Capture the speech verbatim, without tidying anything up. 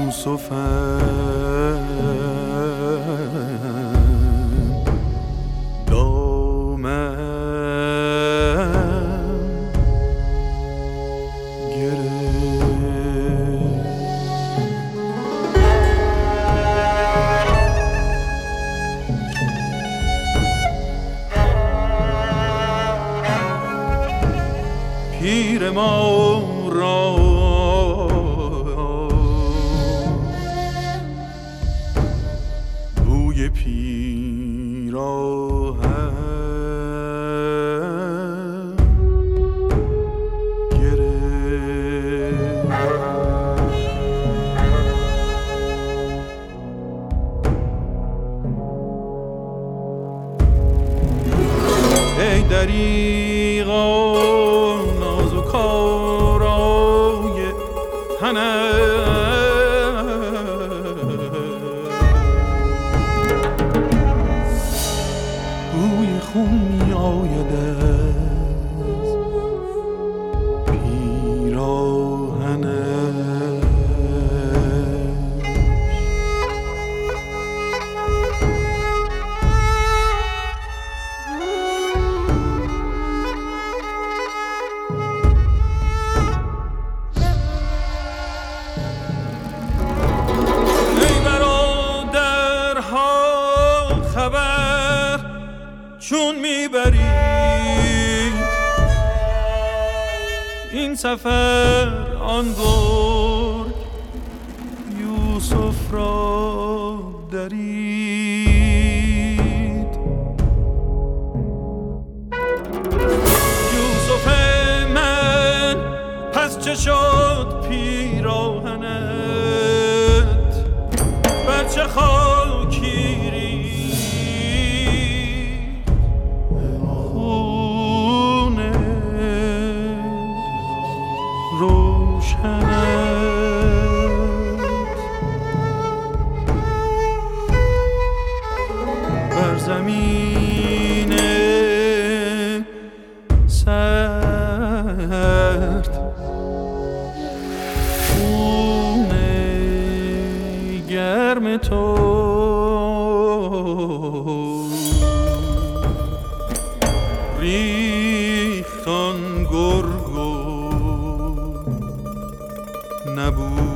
یوسفم دامن پیر ما را بوی پیراهن گرفت. ای دریغا کارای تنه بوی خون می آید از پیراهنش. چون میبرید این سفر آن گرگ یوسف را درید. یوسف من پس چه شد پیراهنت بر چه خاکی بر زمین سرد خون گرم تو ریختان گرگ و نبود.